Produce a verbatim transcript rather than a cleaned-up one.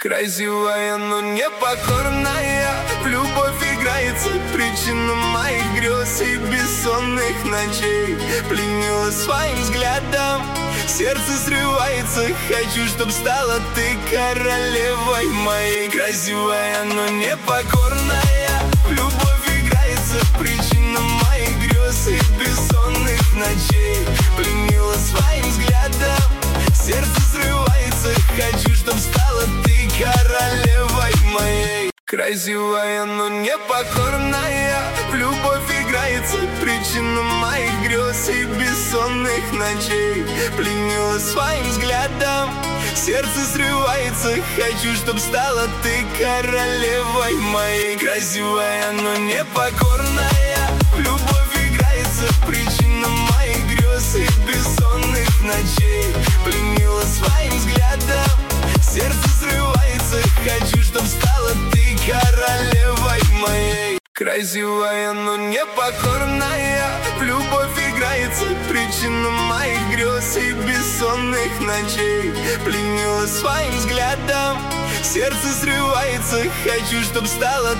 Красивая, но непокорная, в любовь играется, причина моих грез и бессонных ночей. Пленила своим взглядом, сердце срывается, хочу, чтоб стала ты королевой моей. Красивая, но непокорная, в любовь играется, причина моих грез и бессонных ночей. Пленила своим взглядом, сердце срывается, хочу, чтоб стала ты королевой моей. Красивая, но непокорная, в любовь играется, причина моих грез и бессонных ночей. Пленила своим взглядом, сердце срывается, хочу, чтоб стала ты королевой моей. Красивая, но непокорная, в любовь играется, причина моих грез и бессонных ночей. Пленила своим взглядом, сердце срывается, хочу, чтоб стала ты королевой моей. Красивая, но непокорная, в любовь играется, причина моих грез и бессонных ночей. Пленила своим взглядом, сердце срывается, хочу, чтоб стала